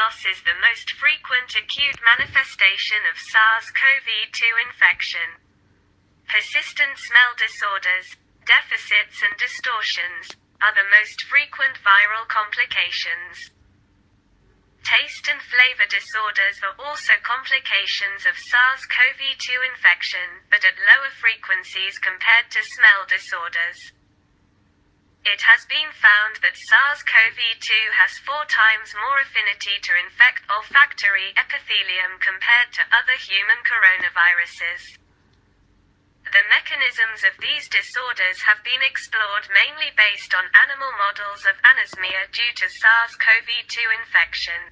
loss is the most frequent acute manifestation of SARS-CoV-2 infection. Persistent smell disorders, deficits and distortions, are the most frequent viral complications. Taste and flavor disorders are also complications of SARS-CoV-2 infection, but at lower frequencies compared to smell disorders. It has been found that SARS-CoV-2 has 4 times more affinity to infect olfactory epithelium compared to other human coronaviruses. The mechanisms of these disorders have been explored mainly based on animal models of anosmia due to SARS-CoV-2 infection.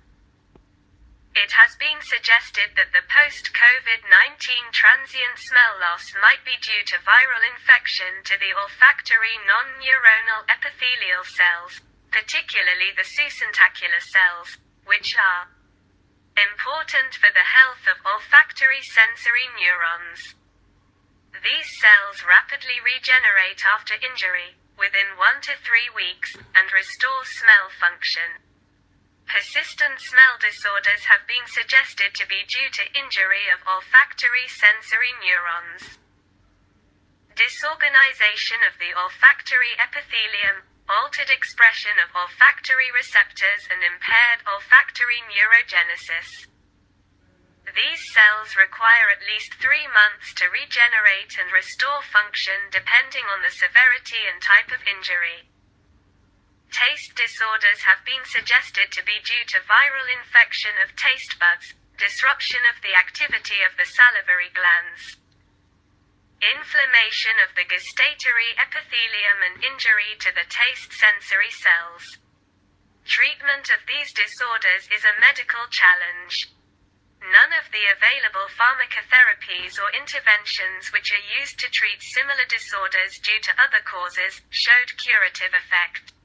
It has been suggested that the post-COVID-19 transient smell loss might be due to viral infection to the olfactory non-neuronal epithelial cells, particularly the succintacular cells, which are important for the health of olfactory sensory neurons. These cells rapidly regenerate after injury, within 1 to 3 weeks, and restore smell function. Persistent smell disorders have been suggested to be due to injury of olfactory sensory neurons. Disorganization of the olfactory epithelium, altered expression of olfactory receptors and impaired olfactory neurogenesis. These cells require at least 3 months to regenerate and restore function depending on the severity and type of injury. Taste disorders have been suggested to be due to viral infection of taste buds, disruption of the activity of the salivary glands, inflammation of the gustatory epithelium and injury to the taste sensory cells. Treatment of these disorders is a medical challenge. None of the available pharmacotherapies or interventions which are used to treat similar disorders due to other causes showed curative effect.